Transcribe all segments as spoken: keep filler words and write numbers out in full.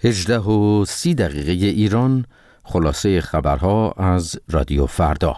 هجده و سی دقیقه ایران، خلاصه خبرها از رادیو فردا.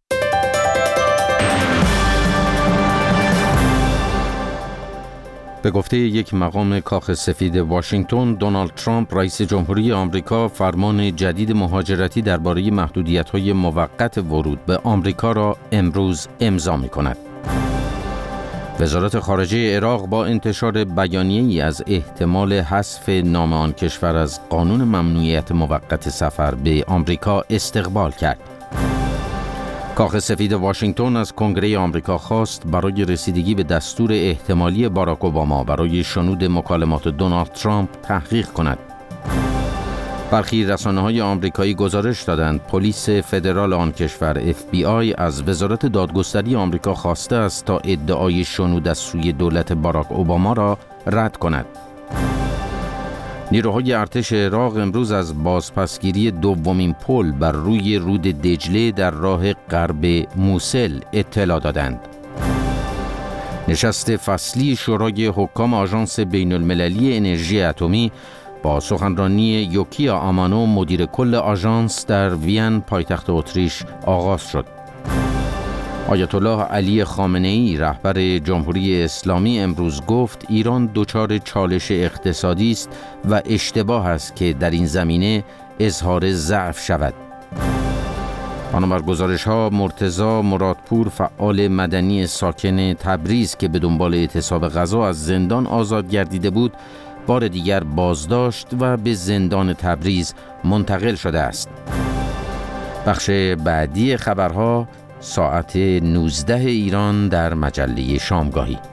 به گفته یک مقام کاخ سفید واشنگتن، دونالد ترامپ رئیس جمهوری آمریکا فرمان جدید مهاجرتی درباره محدودیت‌های موقت ورود به آمریکا را امروز امضا می‌کند. وزارت خارجه عراق با انتشار بیانیه‌ای از احتمال حذف نام آن کشور از قانون ممنوعیت موقت سفر به آمریکا استقبال کرد. کاخ سفید واشنگتن از کنگره آمریکا خواست برای رسیدگی به دستور احتمالی باراک اوباما برای شنود مکالمات دونالد ترامپ تحقیق کند. برخی رسانه‌های آمریکایی گزارش دادند پلیس فدرال آن کشور اف بی آی از وزارت دادگستری آمریکا خواسته است تا ادعای شنود از سوی دولت باراک اوباما را رد کند. نیروهای ارتش عراق امروز از بازپسگیری دومین پل بر روی رود دجله در راه غرب موسل اطلاع دادند. نشست فصلی شورای حکام آژانس بین المللی انرژی اتمی با سخنرانی یوکیا آمانو مدیر کل آژانس در وین پایتخت اتریش آغاز شد. آیت الله علی خامنه‌ای رهبر جمهوری اسلامی امروز گفت ایران دچار چالش اقتصادی است و اشتباه است که در این زمینه اظهار ضعف شود. بنابر گزارش‌ها مرتضی مرادپور فعال مدنی ساکن تبریز که به دنبال اعتصاب غذا از زندان آزاد گردیده بود بار دیگر بازداشت و به زندان تبریز منتقل شده است. بخش بعدی خبرها ساعت نوزده ایران در مجله شامگاهی.